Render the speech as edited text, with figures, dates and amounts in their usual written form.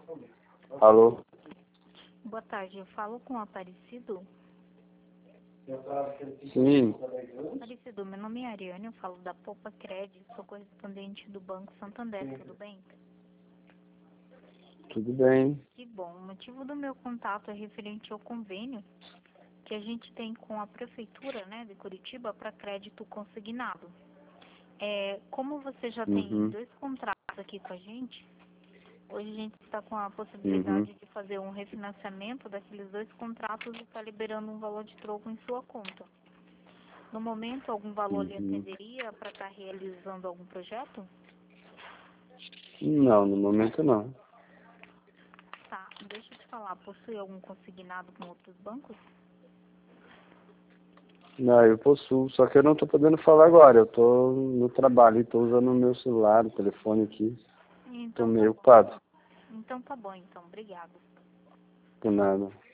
Alô? Boa tarde, eu falo com o Aparecido. Sim, Aparecido, meu nome é Ariane, eu falo da Poupa Crédito, sou correspondente do Banco Santander, tudo bem? tudo bem. Que bom, o motivo do meu contato é referente ao convênio que a gente tem com a Prefeitura, né, de Curitiba para crédito consignado. Como você já tem Uhum, 2 contratos aqui com a gente, hoje a gente está com a uhum, possibilidade de fazer um refinanciamento daqueles 2 contratos e está liberando um valor de troco em sua conta. No momento, algum valor lhe uhum. atenderia para estar realizando algum projeto? Não, no momento não. Tá, deixa eu te falar, possui algum consignado com outros bancos? Não, eu possuo, só que eu não tô podendo falar agora. Eu tô no trabalho e tô usando o meu celular, o telefone aqui. Tô Então tá meio bom. ocupado. Então tá bom, então. Obrigado. Por nada.